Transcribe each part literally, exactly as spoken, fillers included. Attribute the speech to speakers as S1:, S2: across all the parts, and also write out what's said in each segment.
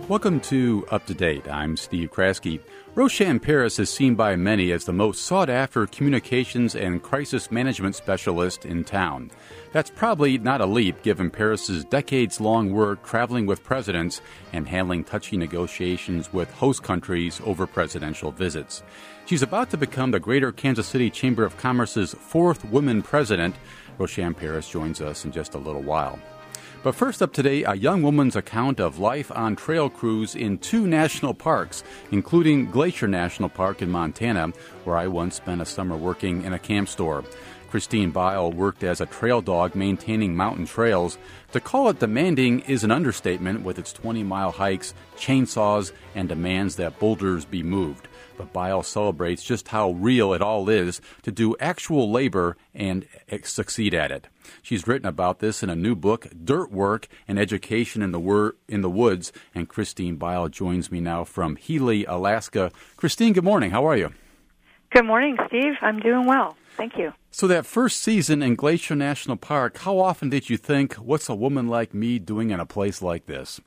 S1: Welcome to Up to Date. I'm Steve Kraske. Roshan Paris is seen by many as the most sought-after communications and crisis management specialist in town. That's probably not a leap given Paris's decades-long work traveling with presidents and handling touchy negotiations with host countries over presidential visits. She's about to become the Greater Kansas City Chamber of Commerce's fourth woman president. Roshan Paris joins us in just a little while. But first up today, a young woman's account of life on trail crews in two national parks, including Glacier National Park in Montana, where I once spent a summer working in a camp store. Christine Bile worked as a trail dog maintaining mountain trails. To call it demanding is an understatement with its twenty-mile hikes, chainsaws, and demands that boulders be moved. But Bile celebrates just how real it all is to do actual labor and succeed at it. She's written about this in a new book, Dirt Work and Education in the Wor- in the Woods, and Christine Bile joins me now from Healy, Alaska. Christine, good morning. How are you?
S2: Good morning, Steve. I'm doing well. Thank you.
S1: So that first season in Glacier National Park, how often did you think, what's a woman like me doing in a place like this?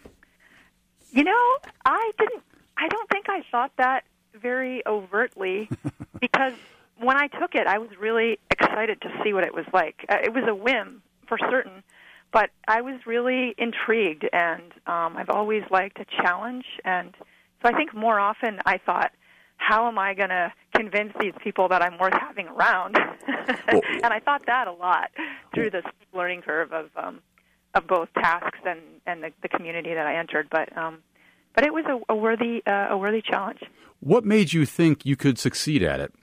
S2: You know, I didn't, I don't think I thought that very overtly because when I took it, I was really excited to see what it was like. Uh, it was a whim for certain, but I was really intrigued, and um, I've always liked a challenge. And so I think more often I thought, how am I going to convince these people that I'm worth having around?
S1: Well,
S2: and I thought that a lot through this learning curve of um, of both tasks and, and the, the community that I entered. But um, but it was a, a worthy uh, a worthy challenge.
S1: What made you think you could succeed at it?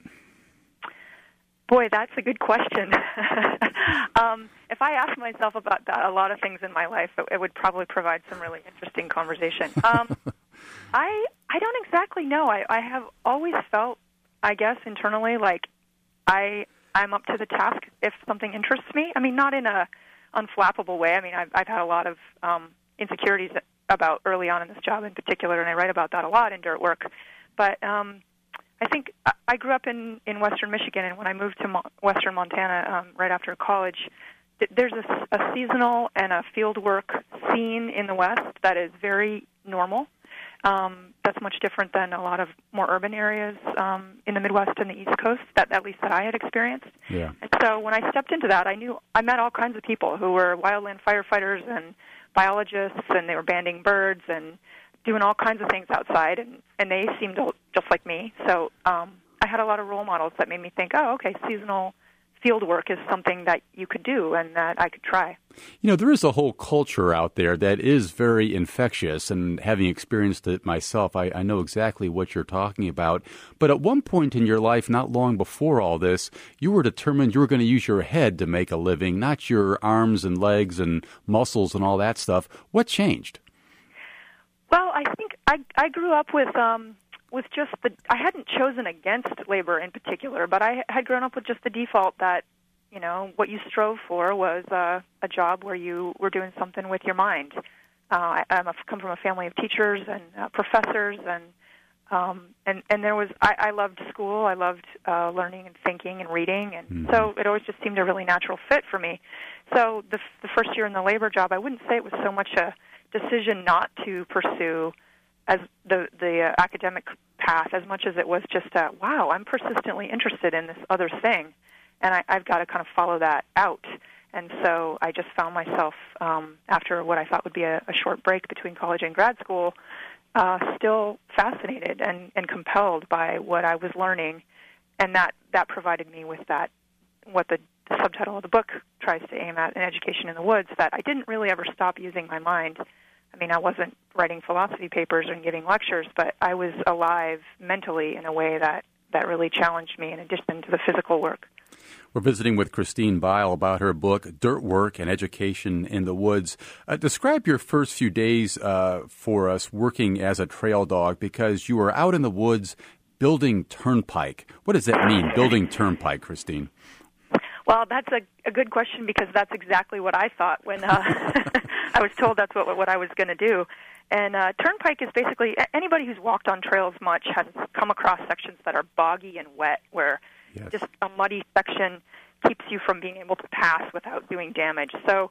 S2: Boy, that's a good question. um, if I asked myself about that, a lot of things in my life, it, it would probably provide some really interesting conversation. Um, I I don't exactly know. I, I have always felt, I guess, internally, like I I'm up to the task if something interests me. I mean, not in a unflappable way. I mean, I've I've had a lot of um, insecurities about early on in this job in particular, and I write about that a lot in Dirt Work. But um, I think I grew up in, in western Michigan, and when I moved to Mo- western Montana um, right after college, th- there's a, a seasonal and a field work scene in the West that is very normal. Um, that's much different than a lot of more urban areas um, in the Midwest and the East Coast, that at least that I had experienced.
S1: Yeah.
S2: And so when I stepped into that, I knew I met all kinds of people who were wildland firefighters and biologists, and they were banding birds and doing all kinds of things outside, and, and they seemed just like me. So um, I had a lot of role models that made me think, oh, okay, seasonal field work is something that you could do and that I could try.
S1: You know, there is a whole culture out there that is very infectious, and having experienced it myself, I, I know exactly what you're talking about. But at one point in your life, not long before all this, you were determined you were going to use your head to make a living, not your arms and legs and muscles and all that stuff. What changed?
S2: Well, I think I, I grew up with um, with just the, I hadn't chosen against labor in particular, but I had grown up with just the default that, you know, what you strove for was uh, a job where you were doing something with your mind. Uh, I I'm a, come from a family of teachers and uh, professors, and um, and and there was I, I loved school. I loved uh, learning and thinking and reading, and mm-hmm. so it always just seemed a really natural fit for me. So the the first year in the labor job, I wouldn't say it was so much a decision not to pursue as the the uh, academic path as much as it was just a, wow, I'm persistently interested in this other thing, and I, I've got to kind of follow that out. And so I just found myself, um, after what I thought would be a, a short break between college and grad school, uh, still fascinated and, and compelled by what I was learning, and that, that provided me with that, what the, the subtitle of the book tries to aim at, an education in the woods, that I didn't really ever stop using my mind. I mean, I wasn't writing philosophy papers and giving lectures, but I was alive mentally in a way that, that really challenged me in addition to the physical work.
S1: We're visiting with Christine Bile about her book, Dirt Work and Education in the Woods. Uh, describe your first few days uh, for us working as a trail dog, because you were out in the woods building turnpike. What does that mean, building turnpike, Christine?
S2: Well, that's a, a good question, because that's exactly what I thought when uh, I was told that's what what I was going to do. And uh, turnpike is basically, anybody who's walked on trails much has come across sections that are boggy and wet, where yes. just a muddy section keeps you from being able to pass without doing damage. So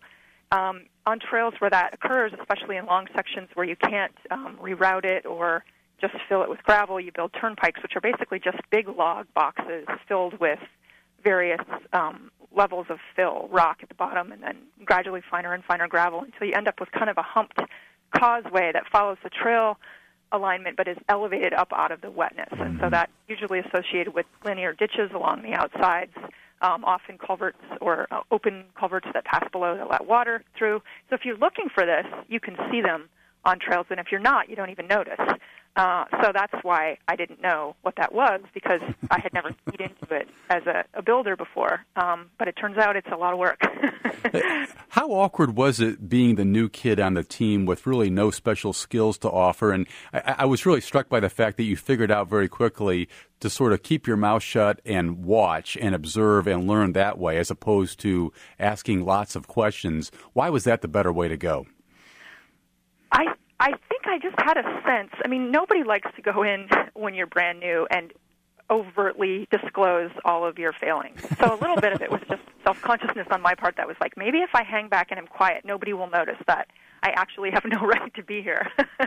S2: um, on trails where that occurs, especially in long sections where you can't um, reroute it or just fill it with gravel, you build turnpikes, which are basically just big log boxes filled with various um, levels of fill, rock at the bottom, and then gradually finer and finer gravel until you end up with kind of a humped causeway that follows the trail alignment but is elevated up out of the wetness. Mm-hmm. And so that's usually associated with linear ditches along the outsides, um, often culverts or uh, open culverts that pass below that let water through. So if you're looking for this, you can see them on trails, and if you're not, you don't even notice. Uh, so that's why I didn't know what that was, because I had never keyed into it as a, a builder before. Um, but it turns out it's a lot of work.
S1: How awkward was it being the new kid on the team with really no special skills to offer? And I, I was really struck by the fact that you figured out very quickly to sort of keep your mouth shut and watch and observe and learn that way, as opposed to asking lots of questions. Why was that the better way to go?
S2: I I think I just had a sense. I mean, nobody likes to go in when you're brand new and overtly disclose all of your failings. So a little bit of it was just self-consciousness on my part that was like, maybe if I hang back and am quiet, nobody will notice that I actually have no right to be here.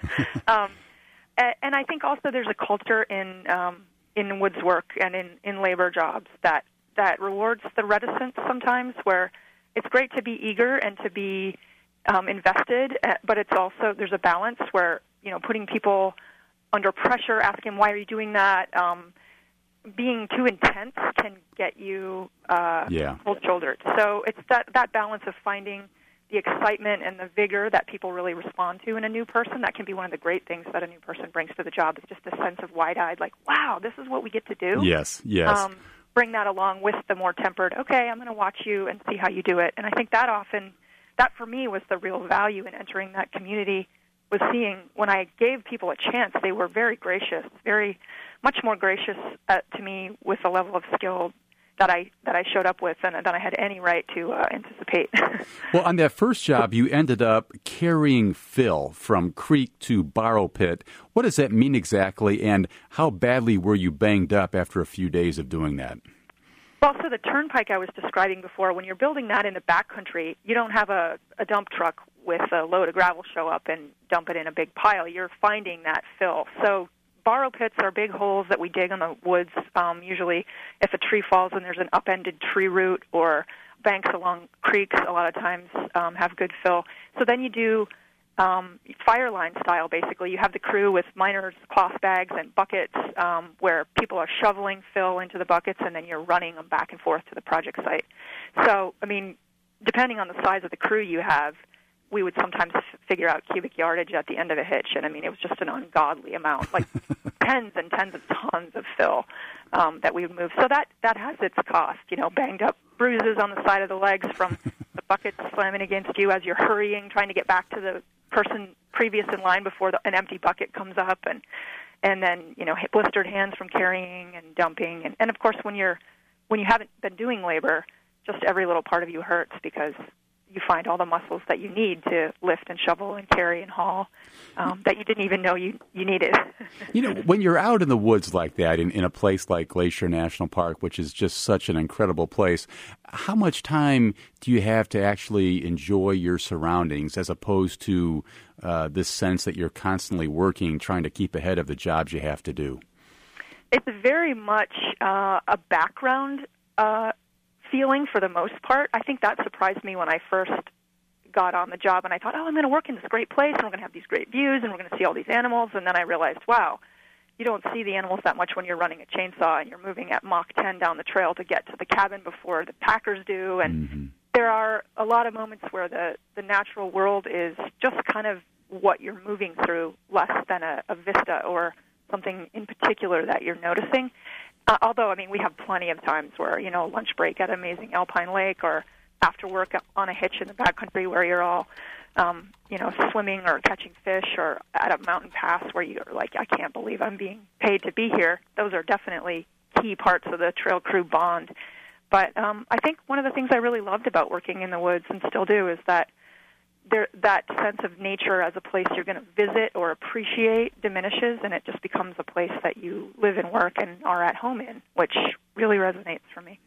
S2: um, and, and I think also there's a culture in um, in woods work and in, in labor jobs that, that rewards the reticence sometimes, where it's great to be eager and to be Um, invested, but it's also, there's a balance where, you know, putting people under pressure, asking, why are you doing that? Um, being too intense can get you uh,
S1: yeah.
S2: cold-shouldered. So it's that, that balance of finding the excitement and the vigor that people really respond to in a new person. That can be one of the great things that a new person brings to the job, is just a sense of wide-eyed, like, wow, this is what we get to do.
S1: Yes, yes.
S2: Um, bring that along with the more tempered, okay, I'm going to watch you and see how you do it. And I think that often... That, for me, was the real value in entering that community, was seeing when I gave people a chance, they were very gracious, very much more gracious uh, to me with a level of skill that I that I showed up with than, than I had any right to uh, anticipate.
S1: Well, on that first job, you ended up carrying fill from creek to borrow pit. What does that mean exactly, and how badly were you banged up after a few days of doing that?
S2: Well, so the turnpike I was describing before, when you're building that in the backcountry, you don't have a, a dump truck with a load of gravel show up and dump it in a big pile. You're finding that fill. So borrow pits are big holes that we dig in the woods. Um, usually if a tree falls and there's an upended tree root, or banks along creeks a lot of times um, have good fill. So then you do Um, fire line style, basically. You have the crew with miners, cloth bags, and buckets um, where people are shoveling fill into the buckets, and then you're running them back and forth to the project site. So, I mean, depending on the size of the crew you have, we would sometimes f- figure out cubic yardage at the end of a hitch, and, I mean, it was just an ungodly amount, like tens and tens of tons of fill um, that we would move. So that, that has its cost, you know, banged up bruises on the side of the legs from the buckets slamming against you as you're hurrying, trying to get back to the person previous in line before the, an empty bucket comes up, and and then, you know, blistered hands from carrying and dumping, and, and of course when you're when you haven't been doing labor, just every little part of you hurts, because you find all the muscles that you need to lift and shovel and carry and haul um, that you didn't even know you, you needed.
S1: You know, when you're out in the woods like that, in, in a place like Glacier National Park, which is just such an incredible place, how much time do you have to actually enjoy your surroundings, as opposed to uh, this sense that you're constantly working, trying to keep ahead of the jobs you have to do?
S2: It's very much uh, a background uh feeling for the most part. I think that surprised me when I first got on the job, and I thought, oh, I'm going to work in this great place, and we're going to have these great views, and we're going to see all these animals, and then I realized, wow, you don't see the animals that much when you're running a chainsaw and you're moving at Mach ten down the trail to get to the cabin before the packers do, and mm-hmm. there are a lot of moments where the, the natural world is just kind of what you're moving through, less than a, a vista or something in particular that you're noticing. Uh, although, I mean, we have plenty of times where, you know, lunch break at Amazing Alpine Lake, or after work on a hitch in the backcountry where you're all, um, you know, swimming or catching fish, or at a mountain pass where you're like, I can't believe I'm being paid to be here. Those are definitely key parts of the trail crew bond. But um, I think one of the things I really loved about working in the woods, and still do, is that there, that sense of nature as a place you're going to visit or appreciate diminishes, and it just becomes a place that you live and work and are at home in, which really resonates for me.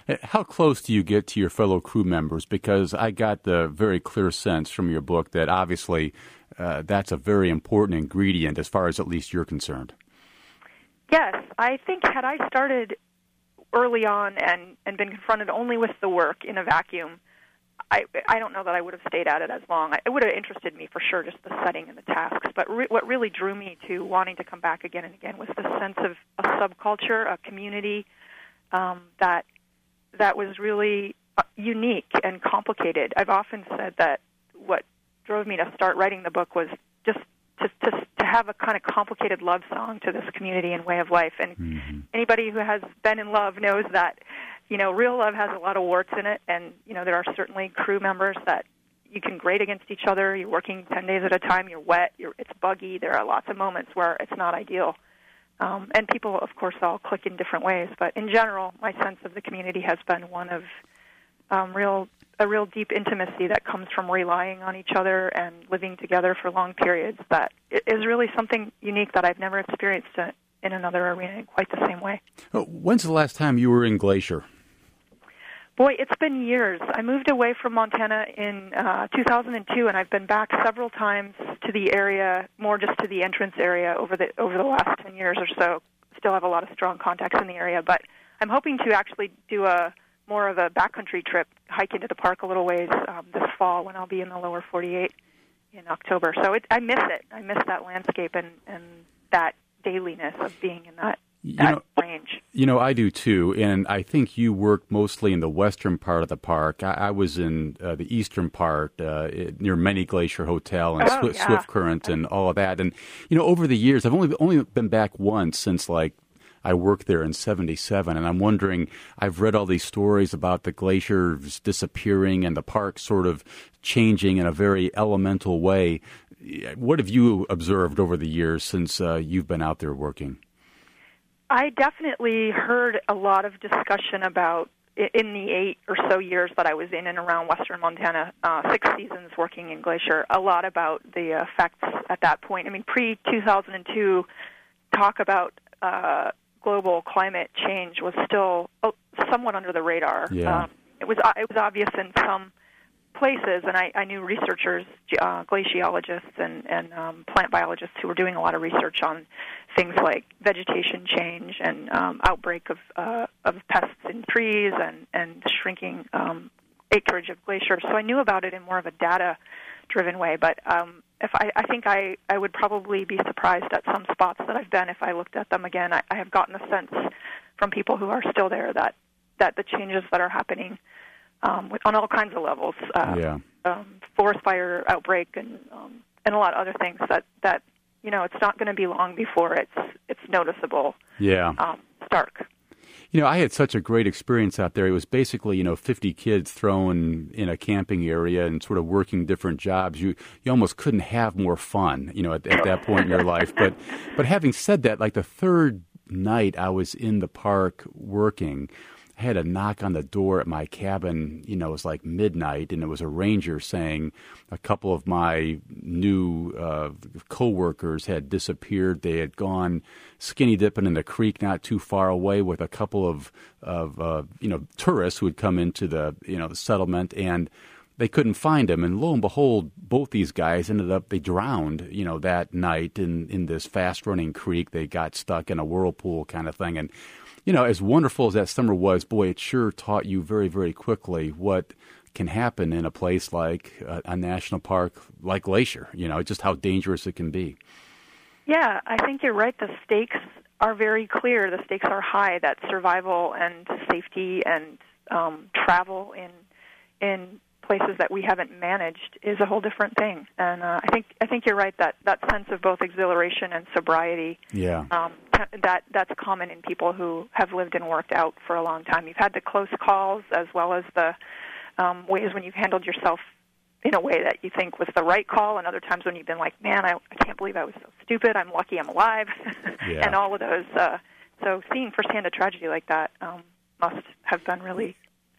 S1: How close do you get to your fellow crew members? Because I got the very clear sense from your book that obviously uh, that's a very important ingredient as far as at least you're concerned.
S2: Yes, I think had I started early on and, and been confronted only with the work in a vacuum, I, I don't know that I would have stayed at it as long. It would have interested me for sure, just the setting and the tasks. But re- what really drew me to wanting to come back again and again was the sense of a subculture, a community um, that that was really unique and complicated. I've often said that what drove me to start writing the book was just to, to, to have a kind of complicated love song to this community and way of life. And mm-hmm. anybody who has been in love knows that, you know, real love has a lot of warts in it. And, you know, there are certainly crew members that you can grate against each other. You're working ten days at a time. You're wet. You're, it's buggy. There are lots of moments where it's not ideal. Um, and people, of course, all click in different ways. But in general, my sense of the community has been one of um, real a real deep intimacy that comes from relying on each other and living together for long periods. That is really something unique that I've never experienced in another arena in quite the same way.
S1: When's the last time you were in Glacier?
S2: Boy, it's been years. I moved away from Montana in uh, two thousand two, and I've been back several times to the area, more just to the entrance area over the over the last ten years or so. Still have a lot of strong contacts in the area, but I'm hoping to actually do a more of a backcountry trip, hike into the park a little ways um, this fall when I'll be in the lower forty-eight in October. So it, I miss it. I miss that landscape and, and that dailiness of being in that
S1: You
S2: that
S1: know,
S2: range.
S1: You know, I do too, and I think you worked mostly in the western part of the park. I, I was in uh, the eastern part, uh, it, near Many Glacier Hotel and
S2: oh,
S1: Swift,
S2: yeah.
S1: Swift Current and all of that. And, you know, over the years, I've only only been back once since, like, I worked there in seventy-seven, and I'm wondering, I've read all these stories about the glaciers disappearing and the park sort of changing in a very elemental way. What have you observed over the years since uh, you've been out there working?
S2: I definitely heard a lot of discussion about, in the eight or so years that I was in and around western Montana, uh, six seasons working in Glacier, a lot about the effects at that point. I mean, pre two thousand two, talk about uh, global climate change was still somewhat under the radar.
S1: Yeah.
S2: Um, it was it was obvious in some places, and I, I knew researchers, uh, glaciologists and, and um, plant biologists who were doing a lot of research on things like vegetation change and um, outbreak of uh, of pests in trees and, and shrinking um, acreage of glaciers. So I knew about it in more of a data-driven way. But um, if I, I think I, I would probably be surprised at some spots that I've been if I looked at them again. I, I have gotten a sense from people who are still there that, that the changes that are happening Um, with, on all kinds of levels, uh,
S1: yeah.
S2: um, forest fire outbreak and um, and a lot of other things that, that you know it's not going to be long before it's it's noticeable.
S1: Yeah,
S2: um, stark.
S1: You know, I had such a great experience out there. It was basically, you know, fifty kids thrown in a camping area and sort of working different jobs. You you almost couldn't have more fun, you know, at, at that point in your life. But but having said that, like the third night I was in the park working, I had a knock on the door at my cabin. You know, it was like midnight, and it was a ranger saying a couple of my new uh, coworkers had disappeared. They had gone skinny dipping in the creek not too far away with a couple of of uh, you know tourists who had come into the you know the settlement, and they couldn't find them. And lo and behold, both these guys ended up they drowned. You know, that night in in this fast running creek. They got stuck in a whirlpool kind of thing, and. You know, as wonderful as that summer was, boy, it sure taught you very, very quickly what can happen in a place like a, a national park like Glacier, you know, just how dangerous it can be.
S2: Yeah, I think you're right. The stakes are very clear. The stakes are high, that survival and safety and um, travel in in places that we haven't managed is a whole different thing. And uh, I think I think you're right that that sense of both exhilaration and sobriety.
S1: Yeah.
S2: Um, that that's common in people who have lived and worked out for a long time. You've had the close calls as well as the um, ways when you've handled yourself in a way that you think was the right call, and other times when you've been like, man, I, I can't believe I was so stupid. I'm lucky I'm alive,
S1: yeah.
S2: and all of those. Uh, so seeing firsthand a tragedy like that um, must have been really.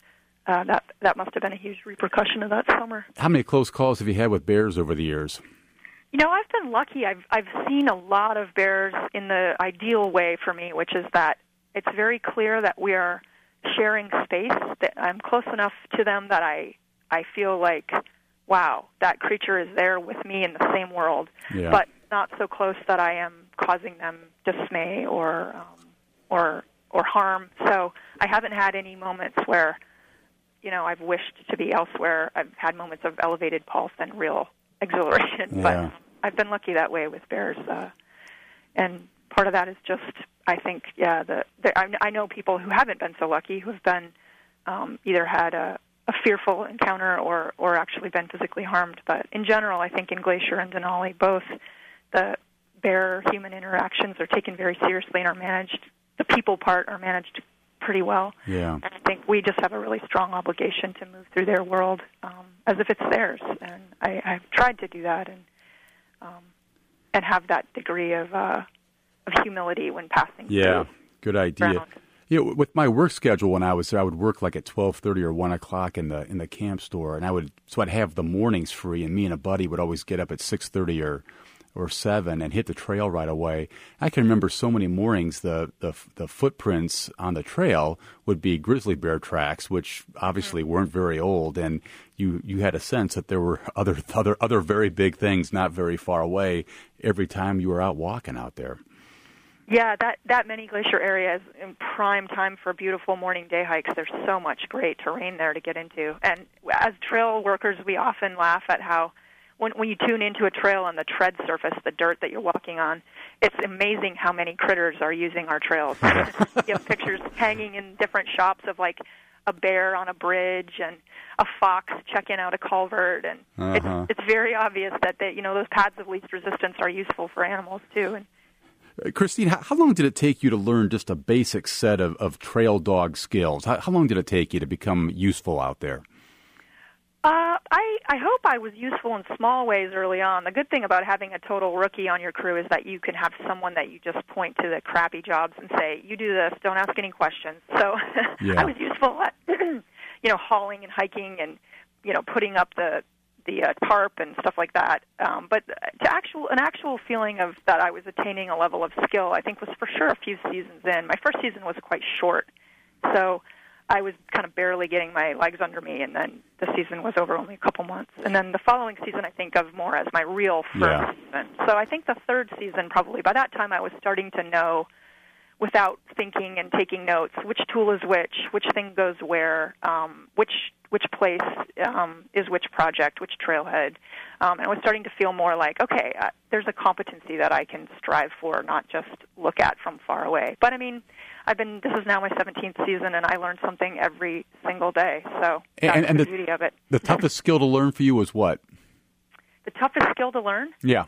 S2: Uh, that that must have been a huge repercussion of that summer.
S1: How many close calls have you had with bears over the years?
S2: You know, I've been lucky. I've I've seen a lot of bears in the ideal way for me, which is that it's very clear that we are sharing space. That I'm close enough to them that I I feel like, wow, that creature is there with me in the same world,
S1: yeah.
S2: but not so close that I am causing them dismay or um, or or harm. So I haven't had any moments where, you know, I've wished to be elsewhere. I've had moments of elevated pulse and real exhilaration,
S1: yeah.
S2: but I've been lucky that way with bears. Uh, and part of that is just, I think, yeah, the, the I, I know people who haven't been so lucky, who have been um, either had a, a fearful encounter or, or actually been physically harmed. But in general, I think in Glacier and Denali, both the bear-human interactions are taken very seriously and are managed. The people part are managed pretty well.
S1: Yeah.
S2: And I think we just have a really strong obligation to move through their world um, as if it's theirs. And I, I've tried to do that and um, and have that degree of uh, of humility when passing.
S1: Yeah, good idea.
S2: Ground.
S1: You know, with my work schedule when I was there, I would work like at twelve thirty or one o'clock in the in the camp store, and I would so I'd have the mornings free, and me and a buddy would always get up at six thirty or. or seven and hit the trail right away. I can remember so many mornings the, the the footprints on the trail would be grizzly bear tracks, which obviously weren't very old, and you, you had a sense that there were other other other very big things not very far away every time you were out walking out there.
S2: Yeah, that, that Many Glacier area is in prime time for beautiful morning day hikes. There's so much great terrain there to get into. And as trail workers, we often laugh at how When, when you tune into a trail on the tread surface, the dirt that you're walking on, it's amazing how many critters are using our trails. You have pictures hanging in different shops of, like, a bear on a bridge and a fox checking out a culvert. And
S1: uh-huh.
S2: it's, it's very obvious that, they, you know, those paths of least resistance are useful for animals, too. And
S1: uh, Christine, how, how long did it take you to learn just a basic set of, of trail dog skills? How, how long did it take you to become useful out there?
S2: Uh, I, I hope I was useful in small ways early on. The good thing about having a total rookie on your crew is that you can have someone that you just point to the crappy jobs and say, you do this, don't ask any questions. So
S1: yeah.
S2: I was useful at, you know, hauling and hiking and, you know, putting up the the uh, tarp and stuff like that. Um, but to actual an actual feeling of that I was attaining a level of skill, I think was for sure a few seasons in. My first season was quite short, so I was kind of barely getting my legs under me, and then the season was over only a couple months. And then the following season I think of more as my real first
S1: yeah.
S2: season. So I think the third season probably, by that time I was starting to know without thinking and taking notes which tool is which, which thing goes where, um, which which place um, is which project, which trailhead. Um, and I was starting to feel more like, okay, uh, there's a competency that I can strive for, not just look at from far away. But I mean, I've been. This is now my seventeenth season, and I learn something every single day. So that's
S1: and, and
S2: the,
S1: the
S2: beauty of it.
S1: The toughest skill to learn for you was what?
S2: The toughest skill to learn?
S1: Yeah.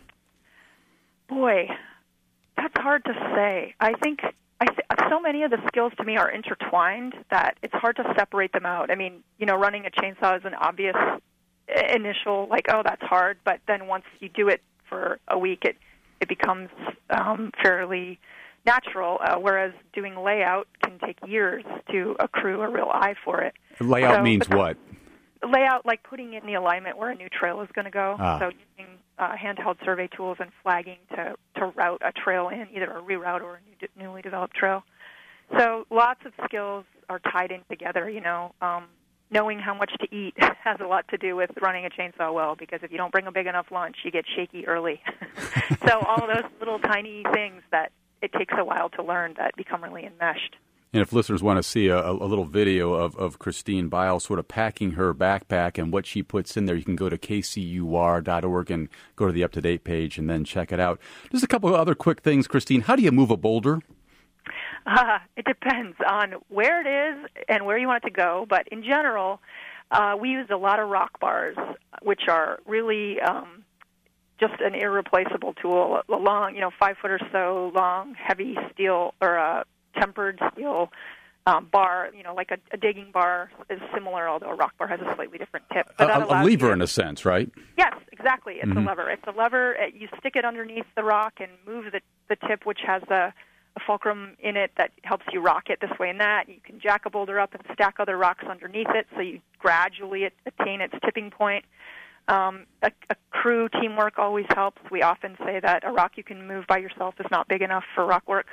S2: Boy, that's hard to say. I think I th- so many of the skills to me are intertwined that it's hard to separate them out. I mean, you know, running a chainsaw is an obvious initial, like, oh, that's hard. But then once you do it for a week, it it becomes um, fairly natural, uh, whereas doing layout can take years to accrue a real eye for it.
S1: Layout
S2: so,
S1: means what?
S2: Layout, like putting in the alignment where a new trail is going to go.
S1: Ah.
S2: So using uh, handheld survey tools and flagging to, to route a trail in, either a reroute or a new de- newly developed trail. So lots of skills are tied in together, you know. Um, knowing how much to eat has a lot to do with running a chainsaw well, because if you don't bring a big enough lunch, you get shaky early. So all of those little tiny things that it takes a while to learn that become really enmeshed.
S1: And if listeners want to see a, a little video of, of Christine Biles sort of packing her backpack and what she puts in there, you can go to K C U R dot org and go to the up-to-date page and then check it out. Just a couple of other quick things, Christine. How do you move a boulder?
S2: Uh, it depends on where it is and where you want it to go. But in general, uh, we use a lot of rock bars, which are really um, just an irreplaceable tool. A long, you know, five foot or so long, heavy steel or a tempered steel um, bar, you know, like a, a digging bar is similar, although a rock bar has a slightly different tip. But
S1: A, a lever
S2: you,
S1: in a sense, right?
S2: Yes, exactly. It's
S1: mm-hmm.
S2: a lever. It's a lever. It, you stick it underneath the rock and move the, the tip, which has a, a fulcrum in it that helps you rock it this way and that. You can jack a boulder up and stack other rocks underneath it, so you gradually attain its tipping point. Um, a, a crew teamwork always helps. We often say that a rock you can move by yourself is not big enough for rock work.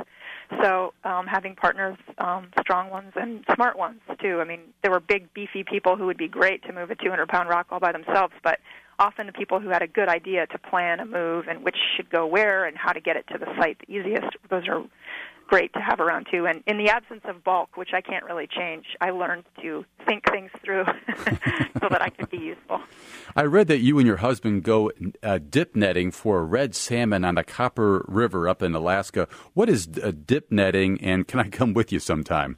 S2: So um, having partners, um, strong ones and smart ones, too. I mean, there were big, beefy people who would be great to move a two hundred pound rock all by themselves, but often the people who had a good idea to plan a move and which should go where and how to get it to the site the easiest, those are great to have around, too. And in the absence of bulk, which I can't really change, I learned to think things through so that I could be useful.
S1: I read that you and your husband go uh, dip netting for red salmon on the Copper River up in Alaska. What is uh, dip netting, and can I come with you sometime?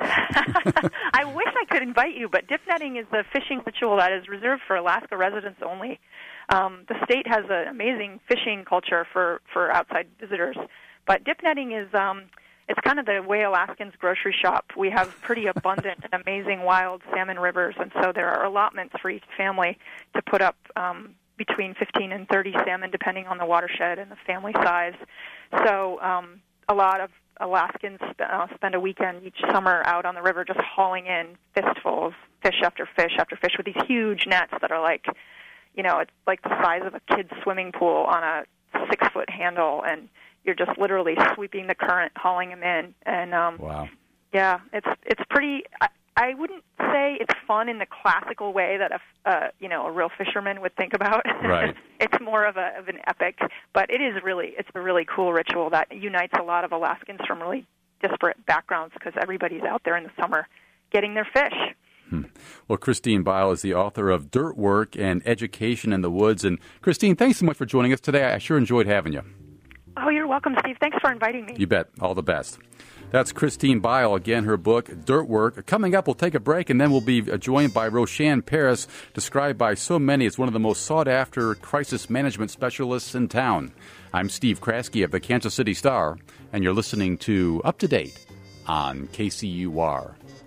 S2: I wish I could invite you, but dip netting is a fishing ritual that is reserved for Alaska residents only. Um, the state has an amazing fishing culture for, for outside visitors, but dip netting is... Um, It's kind of the way Alaskans grocery shop. We have pretty abundant and amazing wild salmon rivers, and so there are allotments for each family to put up um, between fifteen and thirty salmon, depending on the watershed and the family size. So um, a lot of Alaskans sp- uh, spend a weekend each summer out on the river just hauling in fistfuls, fish after fish after fish, with these huge nets that are like, you know, it's like the size of a kid's swimming pool on a six-foot handle, and you're just literally sweeping the current, hauling them in, and um,
S1: wow,
S2: yeah, it's it's pretty. I, I wouldn't say it's fun in the classical way that a uh, you know a real fisherman would think about.
S1: Right.
S2: It's more of a of an epic, but it is really it's a really cool ritual that unites a lot of Alaskans from really disparate backgrounds because everybody's out there in the summer getting their fish.
S1: Hmm. Well, Christine Bile is the author of Dirt Work and Education in the Woods. And Christine, thanks so much for joining us today. I sure enjoyed having you.
S2: Oh, you're welcome, Steve. Thanks for inviting me.
S1: You bet. All the best. That's Christine Bile. Again, her book, Dirt Work. Coming up, we'll take a break, and then we'll be joined by Roshan Paris, described by so many as one of the most sought-after crisis management specialists in town. I'm Steve Kraske of the Kansas City Star, and you're listening to Up to Date on K C U R.